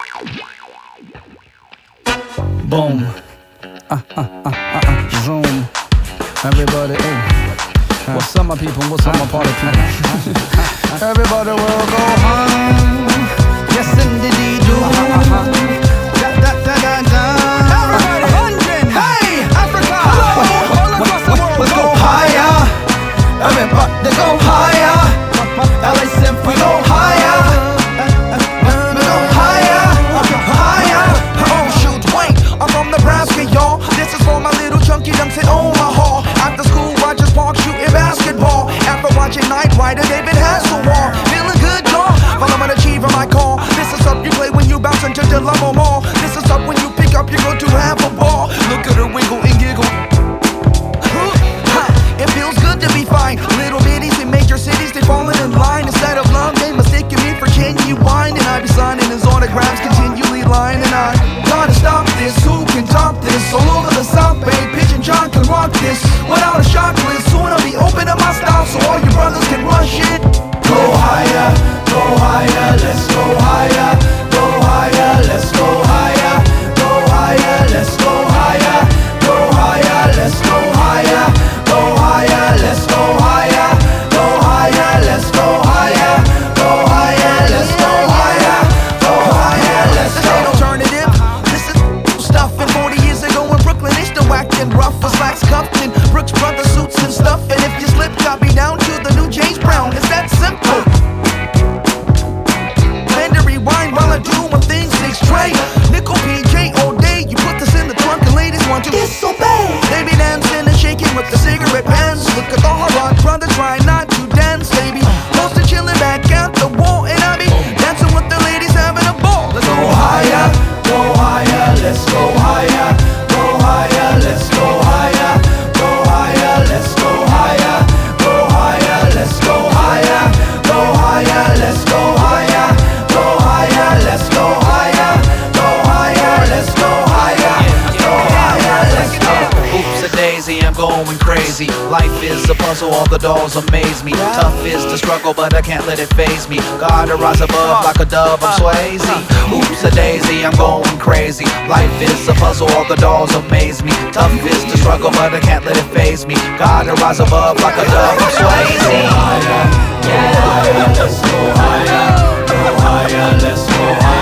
Boom. Zoom. Everybody, hey. What's up, my people? What's up, my party people? Everybody will go home. Yes, indeed, do. Da, da, da, da, da. Everybody, hey, Africa. All across the world, let's go higher. Everybody go higher. LA Symphony, go higher. Go higher, higher. Oh shoot, wait, I'm from Nebraska, y'all. This is for my little chunky dunks in Omaha. After school, I just walk shooting basketball. After watching Knight Rider, David Hasselhoff. Feeling good, y'all. While I'm achieving my call. This is up you play when you bounce into the Lamo Mall. This is up when you pick up, you go to have a ball. Look at her wiggle and giggle. It feels good to be fine. Little bitties in major cities, they falling in line. Instead of love, they mistaken me for genuine. And I be signing his autographs, continually lying. And I gotta stop this, who can top this? All over the South Bay, Pitch and John can rock this. Without a shock list, soon I'll be opening my style so all your brothers can rush it. Go higher, let's go higher. Go higher, let's go higher. Go higher, let's go higher. Go higher, let's go higher. Go higher, let's go higher. Go higher, let's go higher. Go higher, let's go higher. Go higher, let's go. This ain't alternative. This is stuff. And 40 years ago in Brooklyn, they still acting rough. Was slacks cuffed in Brooks Brothers suits and stuff. And if you slip, copy down to the new James Brown. It's that simple. And to rewind while I do my thing, 6 tray. Nickel PJ all day. You put this in the trunk and ladies want to disobey. They be dancing and shaking with the cigarette pens. Look at all our brothers trying not to dance, baby. Most are chilling back at the wall, and I be dancing with the ladies having a ball. Let's go higher, let's go higher. Go higher, let's go higher. Go higher, let's go higher. Go higher, let's go higher. Go higher, let's go higher. Go higher, let's go higher. Go higher, let's go higher. Go higher, let's go. Oops a daisy, I'm going crazy. Life is a puzzle, all the dolls amaze me. Tough is the struggle, but I can't let it faze me. Gotta rise above like a dove, I'm Swayze. Oops a daisy, I'm going crazy. Life is a puzzle, all the dolls amaze me. Tough is the struggle, but I can't let it faze me. Gotta rise above like a dove, I'm Swayze. Go higher, let's go higher. Go higher, let's go higher.